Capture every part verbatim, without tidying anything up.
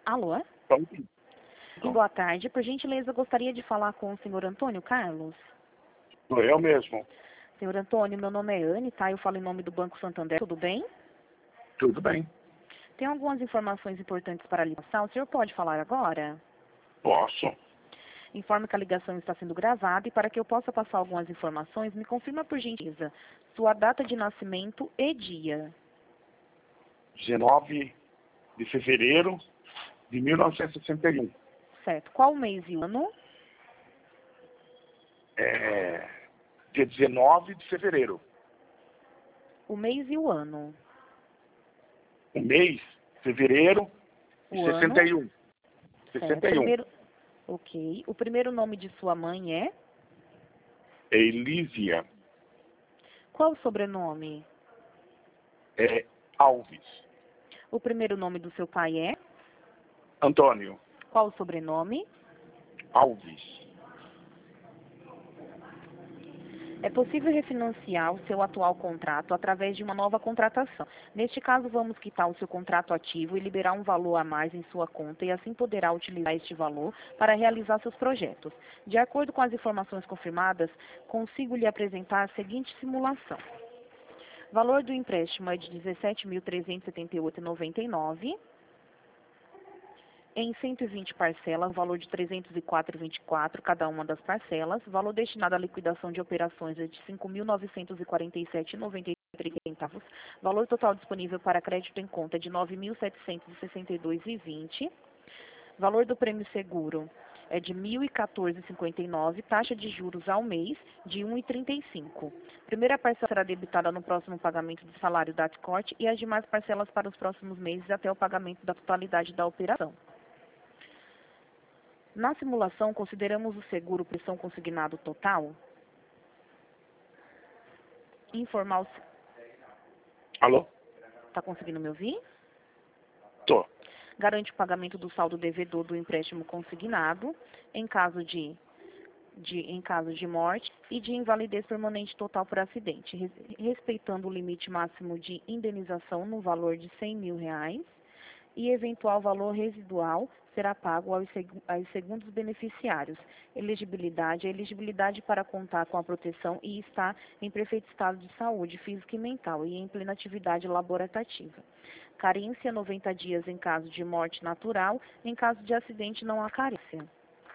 Alô? Então, E boa tarde. Por gentileza, gostaria de falar com o senhor Antônio Carlos. sou eu mesmo. Senhor Antônio, meu nome é Anne, tá? Eu falo em nome do Banco Santander. Tudo bem? Tudo bem. Tem algumas informações importantes para lhe passar. O senhor pode falar agora? Posso. Informo que a ligação está sendo gravada e para que eu possa passar algumas informações, me confirma por gentileza sua data de nascimento e dia. dezenove de fevereiro de mil novecentos e sessenta e um. Certo. Qual mês e o ano? É, dia dezenove de fevereiro. O mês e o ano. O mês, fevereiro de O sessenta ano. e um. Certo. sessenta e um. Primeiro... Ok. O primeiro nome de sua mãe é? Elísia Qual o sobrenome? é, Alves. O primeiro nome do seu pai é? Antônio Qual o sobrenome? Alves. É possível refinanciar o seu atual contrato através de uma nova contratação. Neste caso, vamos quitar o seu contrato ativo e liberar um valor a mais em sua conta e assim poderá utilizar este valor para realizar seus projetos. De acordo com as informações confirmadas, consigo lhe apresentar a seguinte simulação. O valor do empréstimo é de dezessete mil trezentos e setenta e oito reais e noventa e nove centavos. Em cento e vinte parcelas, o valor de trezentos e quatro reais e vinte e quatro centavos cada uma das parcelas. O valor destinado à liquidação de operações é de cinco mil novecentos e quarenta e sete reais e noventa e três centavos. Valor total disponível para crédito em conta é de nove mil setecentos e sessenta e dois reais e vinte centavos. Valor do prêmio seguro é de mil e quatorze reais e cinquenta e nove centavos. Taxa de juros ao mês de um vírgula trinta e cinco por cento. Primeira parcela será debitada no próximo pagamento do salário da Atcorte e as demais parcelas para os próximos meses até o pagamento da totalidade da operação. Na simulação, consideramos o seguro pressão consignado total. Informal. Alô? Está conseguindo me ouvir? Tô. Garante o pagamento do saldo devedor do empréstimo consignado em caso de, de, em caso de morte e de invalidez permanente total por acidente, res, respeitando o limite máximo de indenização no valor de cem mil reais. E eventual valor residual será pago aos, seg aos segundos beneficiários. Elegibilidade. A elegibilidade para contar com a proteção e estar em perfeito estado de saúde física e mental e em plena atividade laborativa. Carência, noventa dias em caso de morte natural. Em caso de acidente, não há carência.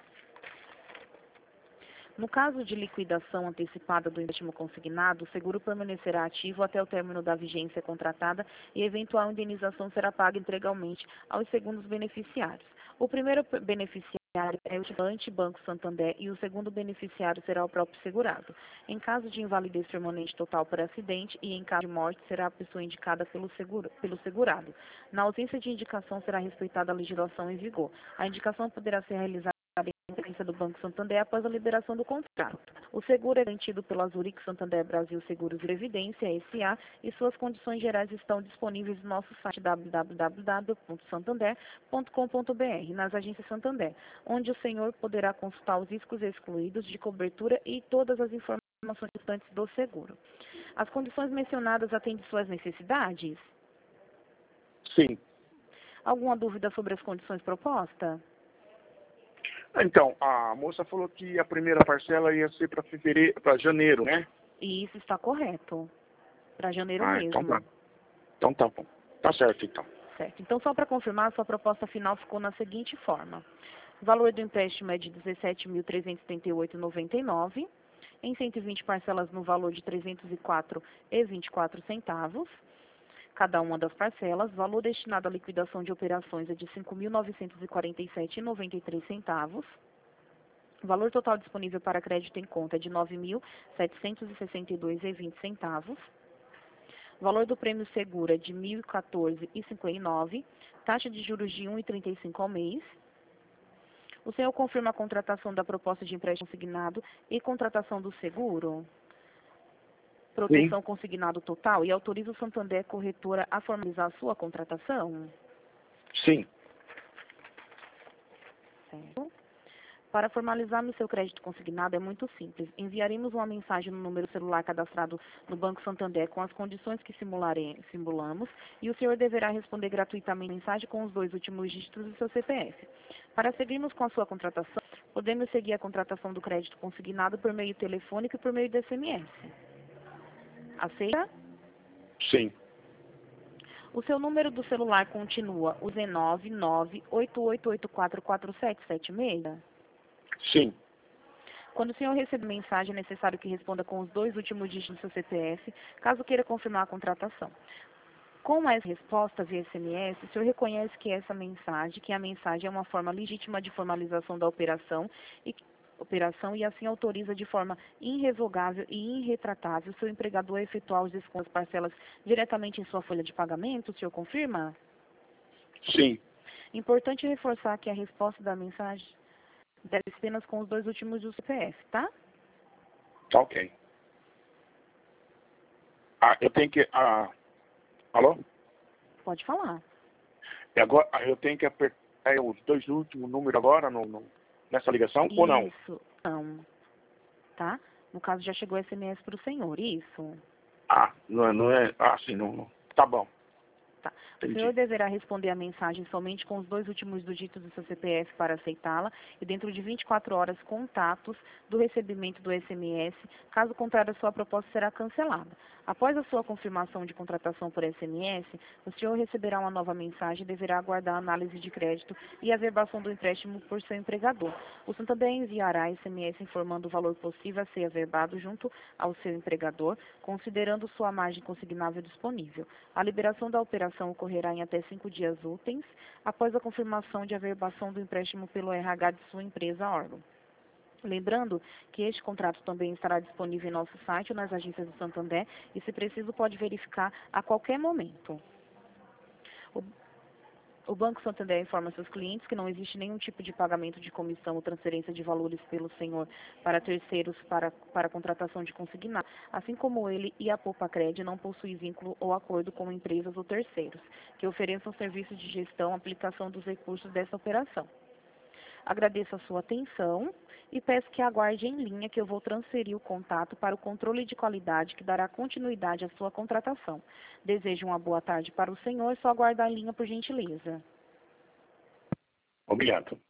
No caso de liquidação antecipada do empréstimo consignado, o seguro permanecerá ativo até o término da vigência contratada e eventual indenização será paga integralmente aos segundos beneficiários. O primeiro beneficiário é o titulante Banco Santander e o segundo beneficiário será o próprio segurado. Em caso de invalidez permanente total por acidente e em caso de morte, será a pessoa indicada pelo, seguro, pelo segurado. Na ausência de indicação, será respeitada a legislação em vigor. A indicação poderá ser realizada do Banco Santander após a liberação do contrato. O seguro é garantido pela Zurich Santander Brasil Seguros e Previdência, S A, e suas condições gerais estão disponíveis no nosso site w w w ponto santander ponto com ponto b r, nas agências Santander, onde o senhor poderá consultar os riscos excluídos de cobertura e todas as informações importantes do seguro. As condições mencionadas atendem suas necessidades? Sim. Alguma dúvida sobre as condições propostas? Então, a moça falou que a primeira parcela ia ser para fevereiro, para janeiro, né? E isso está correto. Para janeiro Ah, mesmo. então tá. Então tá bom. Tá certo, então. Certo. Então, só para confirmar, sua proposta final ficou na seguinte forma. O valor do empréstimo é de dezessete mil trezentos e setenta e oito reais e noventa e nove centavos, em cento e vinte parcelas no valor de trezentos e quatro reais e vinte e quatro centavos, cada uma das parcelas. Valor destinado à liquidação de operações é de cinco mil novecentos e quarenta e sete reais e noventa e três centavos. O valor total disponível para crédito em conta é de nove mil setecentos e sessenta e dois reais e vinte centavos. O valor do prêmio seguro é de mil e quatorze reais e cinquenta e nove centavos. Taxa de juros de um vírgula trinta e cinco ao mês. O senhor confirma a contratação da proposta de empréstimo consignado e contratação do seguro? Proteção Sim. consignado total e autoriza o Santander Corretora a formalizar a sua contratação? Sim. Certo. Para formalizarmos seu crédito consignado é muito simples. Enviaremos uma mensagem no número celular cadastrado no Banco Santander com as condições que simulare- simulamos e o senhor deverá responder gratuitamente a mensagem com os dois últimos dígitos do seu C P F. Para seguirmos com a sua contratação, podemos seguir a contratação do crédito consignado por meio telefônico e por meio de S M S. Aceita? Sim. O seu número do celular continua o Z nove nove oito oito oito quatro quatro sete sete seis? Sim. Quando o senhor receber mensagem, é necessário que responda com os dois últimos dígitos do seu C P F, caso queira confirmar a contratação. Com as respostas via S M S, o senhor reconhece que essa mensagem, que a mensagem é uma forma legítima de formalização da operação e, operação e assim autoriza de forma irrevogável e irretratável o seu empregador a efetuar os descontos parcelas diretamente em sua folha de pagamento? O senhor confirma? Sim. Importante reforçar que a resposta da mensagem deve ser apenas com os dois últimos do C P F, tá? Tá ok. Ah, eu tenho que... Ah, alô? Pode falar. E agora, ah, eu tenho que apertar os dois últimos números agora no, no, nessa ligação ou não? Isso, não. Tá? No caso, já chegou S M S para o senhor, isso? Ah, não é... Não é ah, sim, não, não. Tá bom. Tá. O Entendi. senhor deverá responder a mensagem somente com os dois últimos dígitos do seu C P F para aceitá-la e dentro de vinte e quatro horas contatos do recebimento do S M S. Caso contrário, a sua proposta será cancelada. Após a sua confirmação de contratação por S M S, o senhor receberá uma nova mensagem e deverá aguardar a análise de crédito e a averbação do empréstimo por seu empregador. O Santander enviará S M S informando o valor possível a ser averbado junto ao seu empregador, considerando sua margem consignável disponível. A liberação da operação ocorrerá em até cinco dias úteis, após a confirmação de averbação do empréstimo pelo R H de sua empresa órgão. Lembrando que este contrato também estará disponível em nosso site ou nas agências do Santander e, se preciso, pode verificar a qualquer momento. O O Banco Santander informa seus clientes que não existe nenhum tipo de pagamento de comissão ou transferência de valores pelo senhor para terceiros para, para contratação de consignado, assim como ele e a Poupa-Cred não possuem vínculo ou acordo com empresas ou terceiros que ofereçam serviços de gestão, aplicação dos recursos dessa operação. Agradeço a sua atenção e peço que aguarde em linha que eu vou transferir o contato para o controle de qualidade que dará continuidade à sua contratação. Desejo uma boa tarde para o senhor, só aguardar em linha por gentileza. Obrigado.